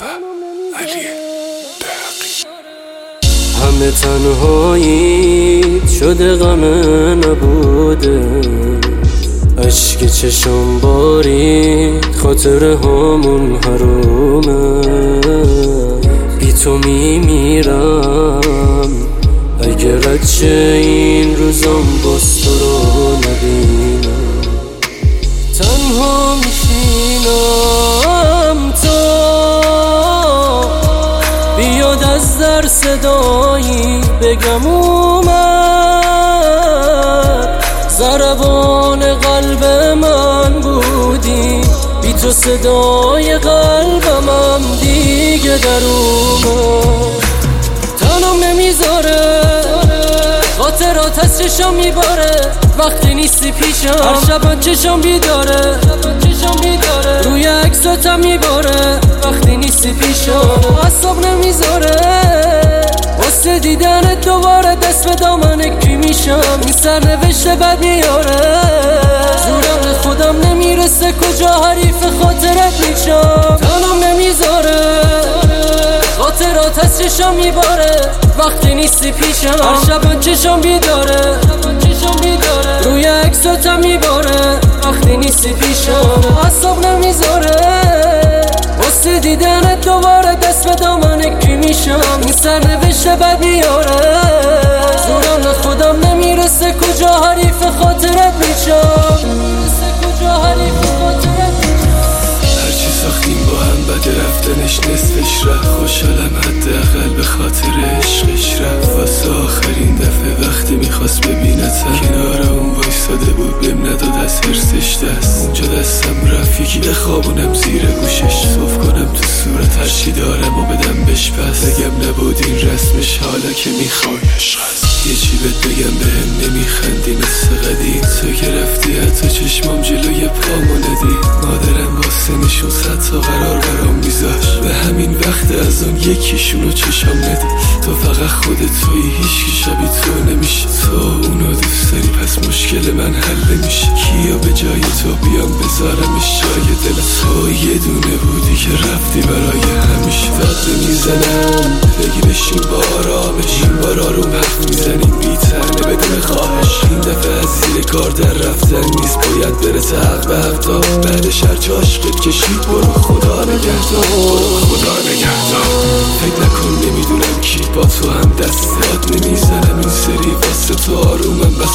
علی دقی. همه تنهاییت شده غم نبوده، اشک چشم بارید خاطر همون حرومه. بی تو میمیرم اگر چه این روزم باز تو رو نبینم. تنها میشینم تا بیاد از در صدایی بگم اومد. ضربان قلب من بودی، بی تو صدای قلبم دیگه در اومد. تنم نمیذاره خاطرات از چشم میباره، وقتی نیستی پیشم هر شب چشم بیداره. روی عکساتم میباره وقتی نیستی پیشم، اعصاب نمیذاره واسه دیدنت دوباره دست به دامن کی میشم. این سرنوشت بد میاره، زورم خودم نمیرسه کجا حریف خاطرت میشم. تنم نمیذاره خاطرات از چشم میباره، وقتی نیستی پیشم هر شب چشم بیداره. روی عکساتم میباره وقتی نیستی پیشم، اعصاب نمیذاره واسه دیدنت دوباره دست به دامن کی میشم. این سرنوشت بد میاره، زورم خودم نمیرسه کجا حریف خاطرت میشم. هرچی ساختیم با هم بد رفتنش نصفش رفت، خوشحالم حداقل به خاطر عشقش رفت. واسه آخرین دفعه وقتی میخواست ببینتم کنار اون وایساده بود، بهم نداد از حرسش دست. اونجا دستم رفت یکی بخوابونم زیر گوشش، صف کنم تو صورت هرچی دارم و بدم بش پس. بگم نبود این رسمش حالا که میخوای عشق هست. یه چی بهت بگم بهم نمیخندی مثل قدیم، تو که رفتی حتی چشمام جلوی پامو ندی. مادرم واسه نشون صد تا قرار برام میذاش، به همین وقت از اون یکیشونو چشم ندی. تو فقط خودت توی هیچکی شبیه تو نمیشه، تو اونو دوست داری پس مشکل من حل نمیشه. کیا به جای تو بیام بذارمش جای دل تو، یه دونه بودی که رفتی برای همیشه. داد میزنم بگی بشین با آرامش، این بار آروم حرف میزنیم بی تنه بدون خواهش. این دفعه از زیر کار در رفتن نیست، باید برسه حق به حق. بعدش هرچه عشقت کشید برو خدا نگهدار، برو خدا نگهدار. فکر نکن نمیدونم کی با تو هم دست داد، نمیزنم این سری واسه تو آرومم بس.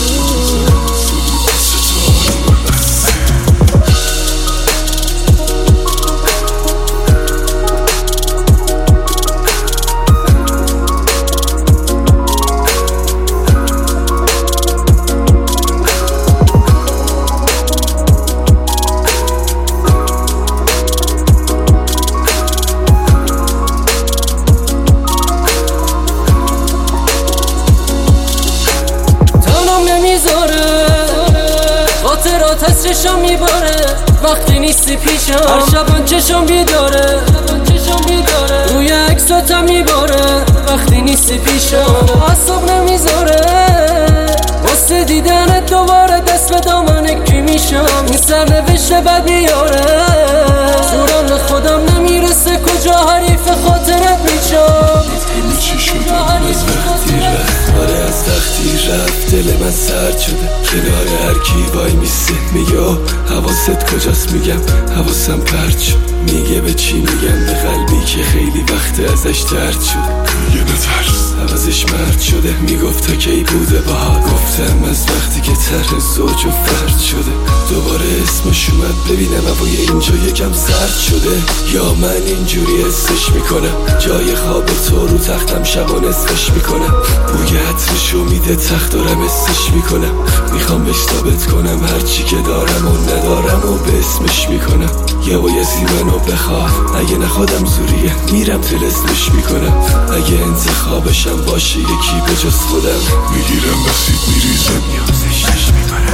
خاطرات از چشم میباره وقتی نیستی پیشم، هر شب چشم بیداره. روی عکساتم میباره وقتی نیستی پیشم، اعصاب نمیذاره واسه دیدنت دوباره دست به دامن کی میشم. این سرنوشت بد میاره، زورم خودم نمیرسه کجا حریف خاطرت میشم. همه چی شده از وقتی رفت، آره از وقتی رفت دل من سرد شده. کنار هر کی وای میسته میگه حواست کجاست، میگم حواسم پرت شد. میگه به چی میگم، به قلبی که خیلی وقت ازش درد شده. میگه نترس عوضش مرد شده، میگفت تا کی بوده باها. گفتم از وقتی که طرح زوج و فرد شده. دوباره اسمش اومد ببینم هوای اینجا یکم سرد شده، یا من اینجوری حسش میکنم. جای خواب تو رو تختم شبا نصفش میکنم، بوی عطرشو میده تخت دارم حسش میکنم. میخوام بهش ثابت کنم هرچی که دارم و ندارم و به اسمش میکنم. یا بایستی منو بخواه، اگه نخوادم زوریه میرم تلسمش میکنم. اگه انتخابشم باشه یکی به جز خودم، میگیرم بسید میریزم نیازشش میکنم.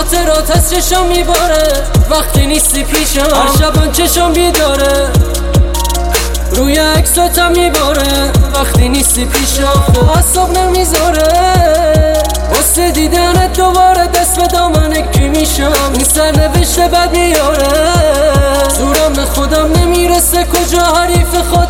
خاطرات از چشم میباره وقتی نیستی پیشم. هر شبان چشم بیداره روی عکساتم میباره وقتی نیستی پیشم. اعصاب نمیذاره واسه دیدنت دوباره دست به دامن کی میشم. این سرنوشت بد میاره زورم به خودم نمیرسه کجا حریف خود